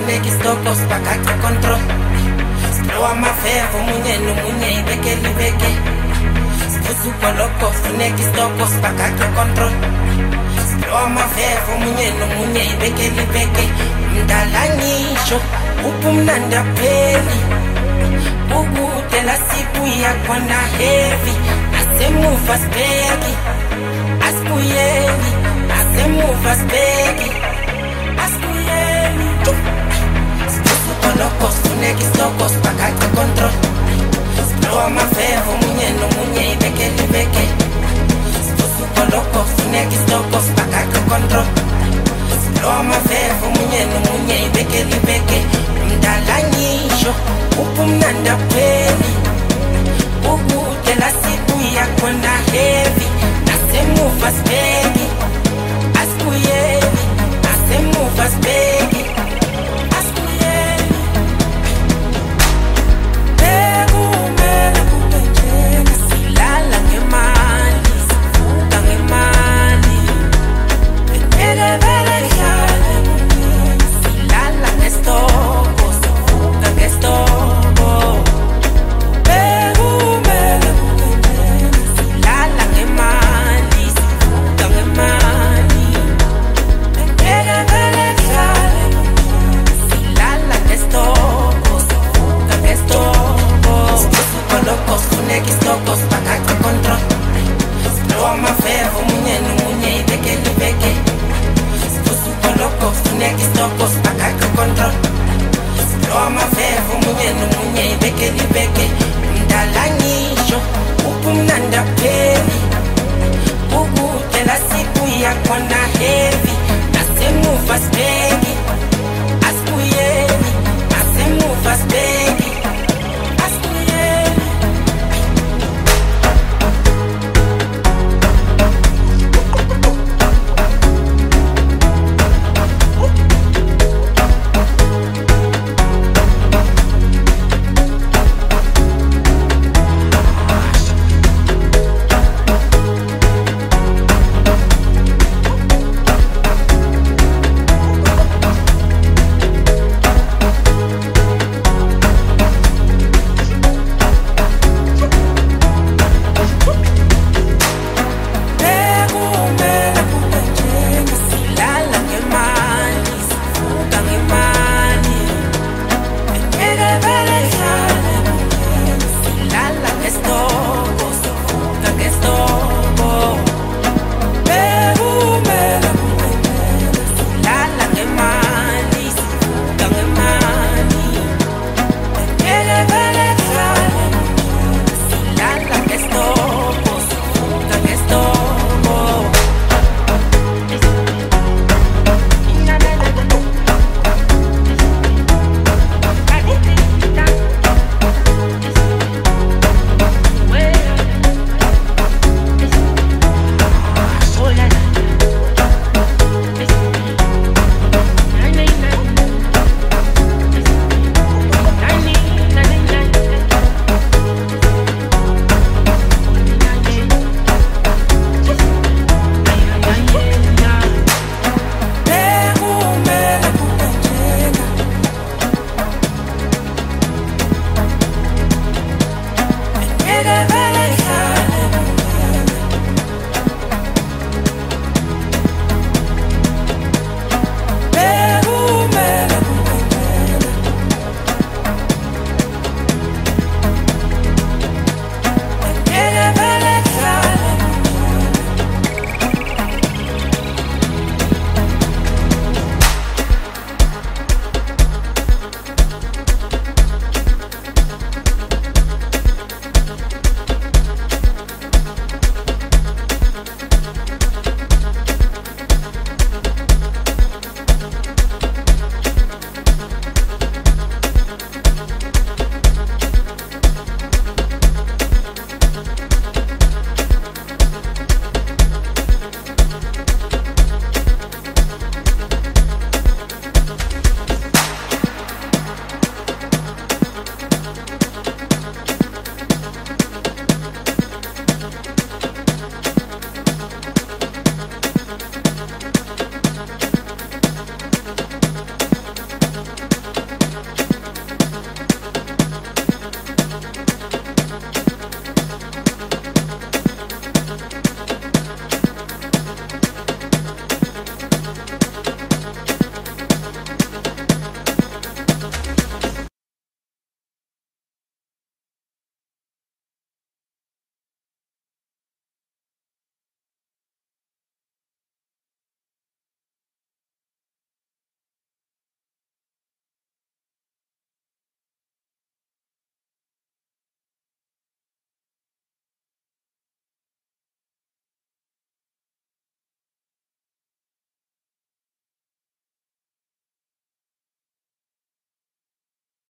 funeka isitoko sibhakaxa control. Silowa amafevo munye nomunye ibeke libeke. Sivusa ugoloko funeka isitoko sibhakaxa control. Silowa amafevo munye nomunye ibeke libeke. Mdala ngisho upumnandi apheli. Ukude la sibuya khona heavy. Asemuva sibheki asibuyeli. Asemuva sibheki asibuyeli. Sivusa ugoloko funeka isitoko sibhakaxa control. Silowa amafevo munye nomunye ibeke libeke. Sivusa ugoloko funeka isitoko sibhakaxa control. Silowa amafevo munye nomunye ibeke libeke. Mdala ngisho upumnandi apheli. Ukude la sibuya khona heavy. Asemuva sibheki asibuyeli. Asemuva sibheki asibuyeli. Bekumele kube njena. Silala ngemali, sivuka ngemali. Bengeke vele hlale kunjena. Silala ngesitoko, sivuka ngesitoko. Bekumele kube njena. Silala ngemali, sivuka ngemali. Bengeke vele hlale kunjena. Silala ngesitoko, sivuka ngesitoko. Sivusa ugoloko funeka isitoko sibhakaxa control. Silowa amafevo munye nomunye ibeke libeke. Sivusa ugoloko funeka isitoko sibhakaxa control. Silowa amafevo munye nomunye ibeke libeke. Mdala ngisho upumnandi apheli.